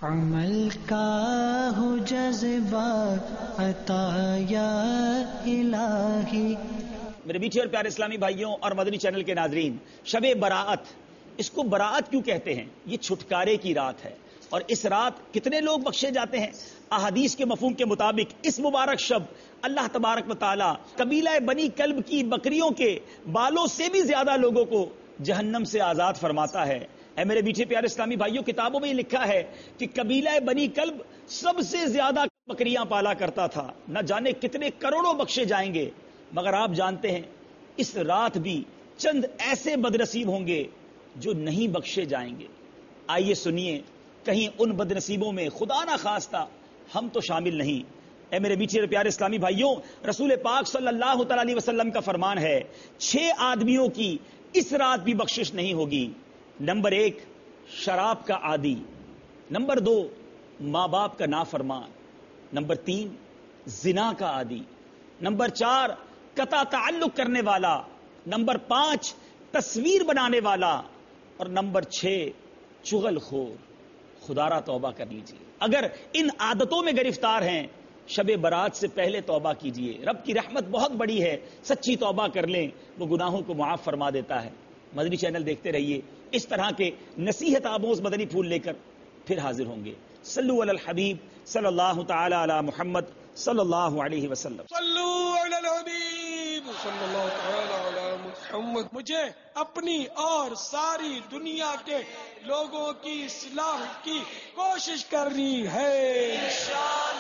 عمل کا ہو جذبہ عطا یا الہی۔ میرے میٹھے اور پیارے اسلامی بھائیوں اور مدنی چینل کے ناظرین، شب براءت، اس کو براءت کیوں کہتے ہیں؟ یہ چھٹکارے کی رات ہے، اور اس رات کتنے لوگ بخشے جاتے ہیں؟ احادیث کے مفہوم کے مطابق اس مبارک شب اللہ تبارک و تعالی قبیلہ بنی کلب کی بکریوں کے بالوں سے بھی زیادہ لوگوں کو جہنم سے آزاد فرماتا ہے۔ اے میرے میٹھے پیارے اسلامی بھائیوں، کتابوں میں یہ لکھا ہے کہ قبیلہ بنی کلب سب سے زیادہ بکریاں پالا کرتا تھا، نہ جانے کتنے کروڑوں بخشے جائیں گے، مگر آپ جانتے ہیں اس رات بھی چند ایسے بدنصیب ہوں گے جو نہیں بخشے جائیں گے۔ آئیے سنیے، کہیں ان بدنصیبوں میں خدا نہ خواستہ ہم تو شامل نہیں۔ اے میرے میٹھے اور پیارے اسلامی بھائیوں، رسول پاک صلی اللہ تعالی علیہ وسلم کا فرمان ہے، 6 آدمیوں کی اس رات بھی بخشش نہیں ہوگی۔ نمبر 1، شراب کا عادی۔ نمبر 2، ماں باپ کا نافرمان۔ نمبر 3، زنا کا عادی۔ نمبر 4، قطع تعلق کرنے والا۔ نمبر 5، تصویر بنانے والا۔ اور نمبر 6، چغل خور۔ خدا را توبہ کر لیجیے، اگر ان عادتوں میں گرفتار ہیں، شب برات سے پہلے توبہ کیجیے، رب کی رحمت بہت بڑی ہے، سچی توبہ کر لیں، وہ گناہوں کو معاف فرما دیتا ہے۔ مدنی چینل دیکھتے رہیے، اس طرح کے نصیحت آموز مدنی پھول لے کر پھر حاضر ہوں گے۔ صلو علی الحبیب صلی اللہ تعالی علی محمد صلی اللہ علیہ وسلم۔ صلو علی الحبیب صلی اللہ تعالی علی محمد۔ مجھے اپنی اور ساری دنیا کے لوگوں کی اصلاح کی کوشش کرنی ہے۔